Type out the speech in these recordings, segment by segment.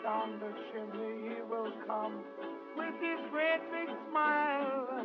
down the chimney he will come with his great big smile.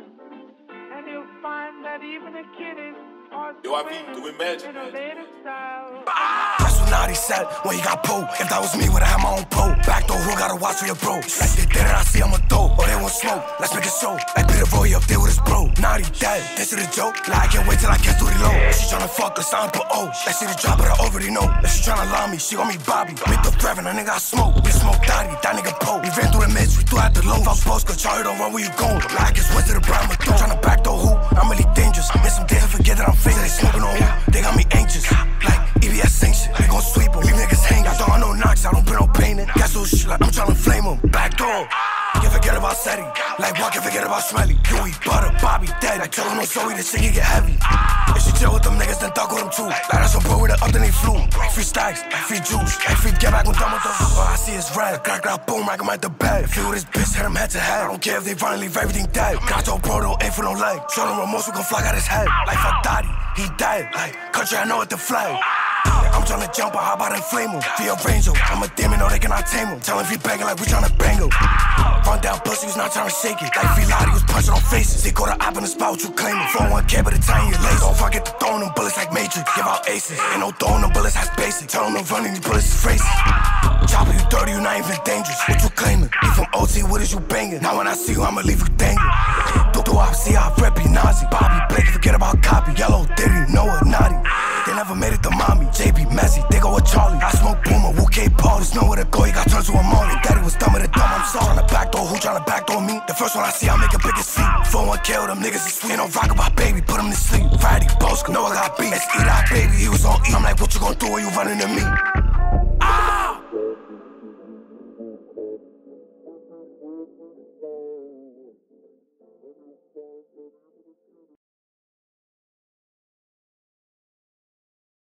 And you'll find that even a kid is Yo, I be doing magic, in a later style. That's what Naughty said when he got pulled. If that was me, would've had my own pole. Back door, who gotta watch for your bro? Like they did it, I see I'm a dope. Or they won't smoke, let's make a show. Like Peter Roy up there with his bro. Naughty dead, this is a joke. Like I can't wait till I catch Duty low. She tryna fuck us, I put O. That shit a drop, but I already know. If she tryna lie me, she gon' me Bobby. Make the Brevin, a nigga I smoke. We smoke Dottie, that nigga Poe. We ran through the midst, we threw out the low. Fuck post, cause Charlie don't run where you gon'. Like it's west to the brown, but don't tryna back door who? I'm really dangerous. Miss some days I forget that I'm famous. They smoking on who? They got me anxious. Like EBS sanction, they gon' sweep em. Leave niggas hanging. I don't know knocks, I don't put no pain in. Got so shit like I'm tryna flame em. Back door. Can't forget about Seti. Like what, can't forget about Smelly. You eat butter, Bobby dead. I tell him no sorry, this shit can get heavy. If she chill with them niggas, then talk with them too. Like that's a bro with it up, then they flew. Free stacks, free juice, free get back when done with them. All I see is red, crack, boom, rack him at the bed. Feel this bitch, hit him head to head. I don't care if they finally leave everything dead. Got your bro, don't aim for no leg. Show them remorse, we gon' fly out his head. Like fuck Dottie, he dead. Like country, I know what the flag. I'm tryna jump, how about inflame him? Feel Angel, I'm a demon, no they cannot tame him. Tell him if he banging like we tryna bang him. Run down pussy, was not tryna shake it. Like Filati was punching on faces. They go to op in the spot, what you claiming? 401k, but the time you lazy. Don't forget to throw them bullets like Matrix. Give out aces, ain't no throwing them bullets, that's basic. Tell them to run these bullets is racist. Chopper, you dirty, you not even dangerous. What you claiming? You from OT, what is you banging? Now when I see you, I'ma leave you dangling. Do I see I rep Nazi? Bobby Blake, forget about copy. Yellow Diddy, Noah Naughty. They never made it to mommy. JB Messi, they go with Charlie. I smoke Boomer, Wu K Paul. There's nowhere to go, he got turned to a molly. Daddy was dumb with a dumb, I'm sorry. Tryna backdoor, who tryna backdoor me? The first one I see, I make a biggest feet. 401k with them niggas is sweet. Don't rock about baby, put him to sleep. Friday, Bosco, know I got beat. Let's eat out, baby, he was on E. I'm like, what you gon' do when you running to me? Ah!